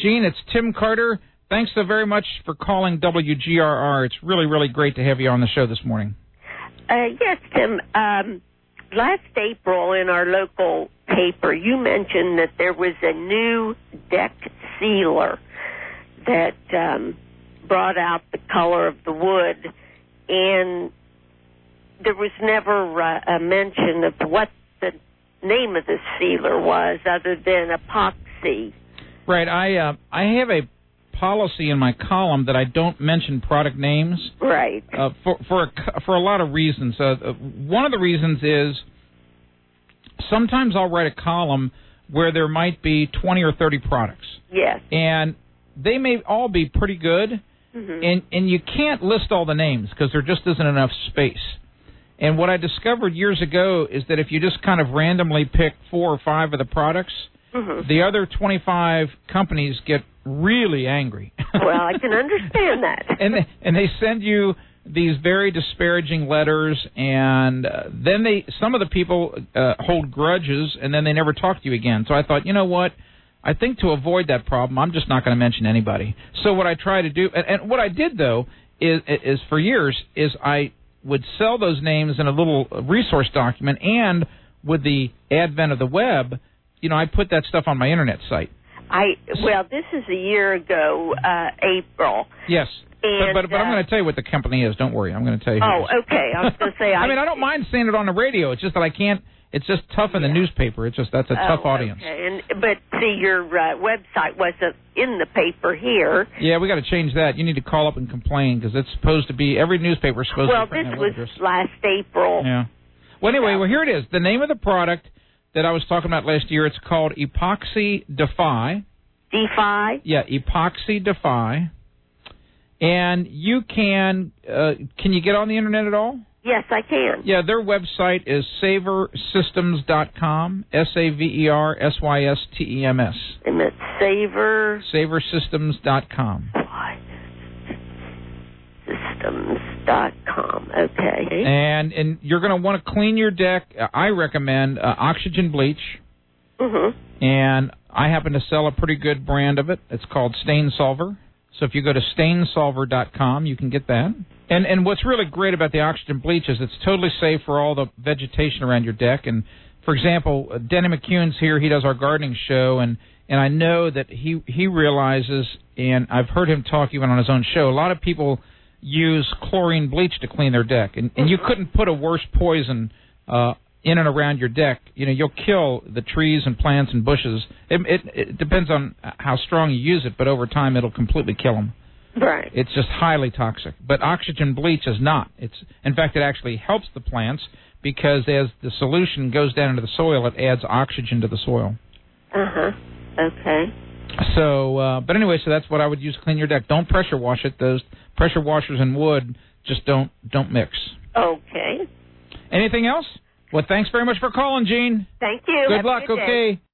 Gene, it's Tim Carter. Thanks so very much for calling WGRR. It's really, really great to have you on the show this morning. Yes, Tim. Last April in our local paper, you mentioned that there was a new deck sealer that brought out the color of the wood, and there was never a mention of what the name of the sealer was other than epoxy. Right. I have a policy in my column that I don't mention product names. Right. For a lot of reasons. One of the reasons is sometimes I'll write a column where there might be 20 or 30 products. Yes. And they may all be pretty good, and you can't list all the names because there just isn't enough space. And what I discovered years ago is that if you just kind of randomly pick 4 or 5 of the products, the other 25 companies get really angry. Well, I can understand that. and they send you these very disparaging letters, and then some of the people hold grudges, and then they never talk to you again. So I thought, you know what? I think to avoid that problem, I'm just not going to mention anybody. So what I try to do, and what I did, though, is for years, is I would sell those names in a little resource document, and with the advent of the web, I put that stuff on my internet site. Well, this is a year ago, April. Yes. And, but I'm going to tell you what the company is. Don't worry. I'm going to tell you. Oh, okay. I was going to say. I don't mind saying it on the radio. It's just that I can't. It's just tough in the newspaper. It's just that's a tough audience. Okay. But see, your website wasn't in the paper here. Yeah, we got to change that. You need to call up and complain because it's supposed to be every newspaper is supposed to be. Well, this was last April. Yeah. Well, anyway, here it is. The name of the product that I was talking about last year. It's called Epoxy Defy. Defy? Yeah, Epoxy Defy. And you can you get on the internet at all? Yes, I can. Yeah, their website is saversystems.com, SAVERSYSTEMS. And it's saversystems.com. Systems.com, okay. And you're going to want to clean your deck. I recommend oxygen bleach. And I happen to sell a pretty good brand of it. It's called Stain Solver. So if you go to stainsolver.com, you can get that. And what's really great about the oxygen bleach is it's totally safe for all the vegetation around your deck. And, for example, Denny McCune's here. He does our gardening show, and I know that he realizes, and I've heard him talk even on his own show, a lot of people use chlorine bleach to clean their deck. And you couldn't put a worse poison in and around your deck. You'll kill the trees and plants and bushes. It depends on how strong you use it, but over time it'll completely kill them. Right. It's just highly toxic. But oxygen bleach is not. In fact, it actually helps the plants because as the solution goes down into the soil, it adds oxygen to the soil. Okay. So, but anyway, so that's what I would use to clean your deck. Don't pressure wash it. Those pressure washers and wood just don't mix. Okay. Anything else? Well, thanks very much for calling, Gene. Thank you. Good luck, okay?